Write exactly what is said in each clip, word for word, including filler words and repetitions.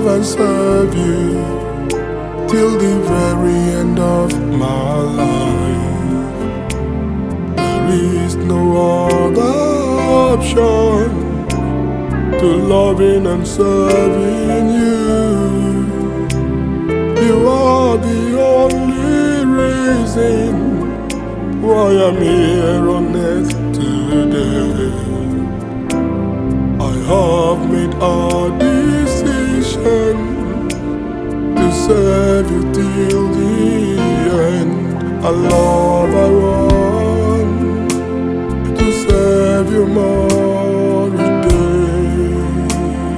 love and serve you till the very end of my life. There is no other option to loving and serving you. You are the only reason why I'm here on earth today. I have made a decision to serve you till the end. I love, I want to serve you more each day.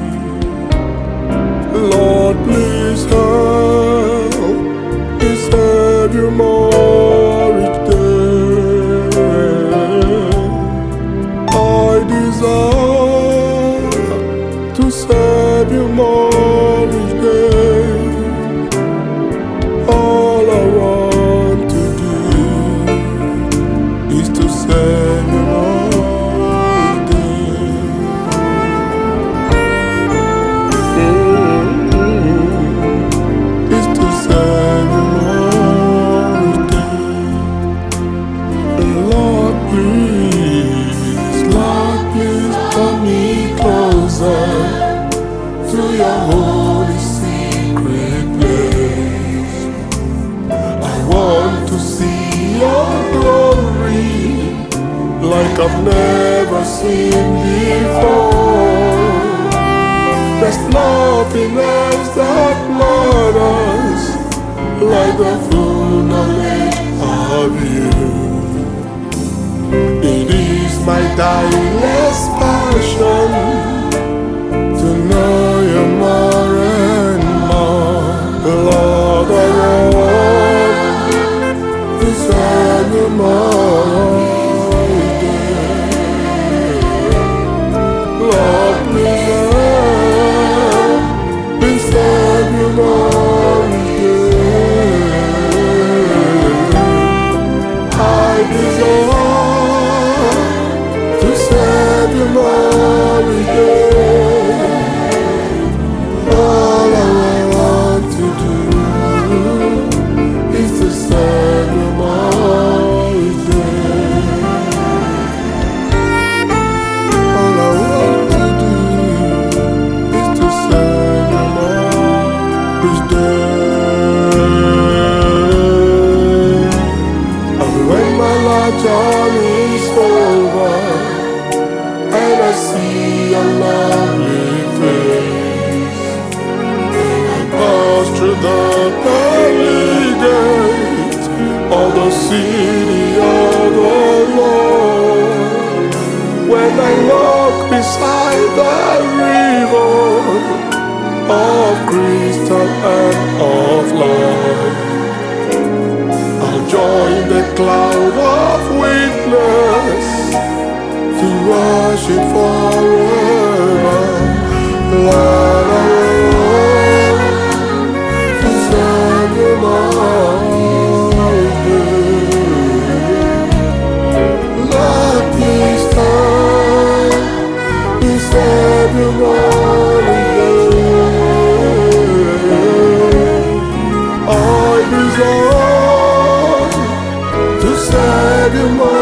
Lord, please help me serve you more each day. I desire to serve you more each day. All I want to do is to serve you more each day. Mm-hmm. Is to serve you more each day. Lord, please, Lord, please come me closer to your holy secret place. I want to see your glory like I've never seen before. There's nothing else that matters like the full knowledge of you. It is my tireless passion to know you more and more. Lord, I want to serve you more each day. Lord, please help me serve you more each day. I desire to serve you more each day. All I want to do is to serve you more each day. All I want to do is to serve you more each day. And when my life journey is over and I see your lovely face, pass through the pearly gate of the city of the Lord. When I walk beside the river of crystal and of light, I'll join the cloud of witness to worship forever. Lord, I want to serve you more each day. Lord, please help me serve you more each day. I desire to serve you more.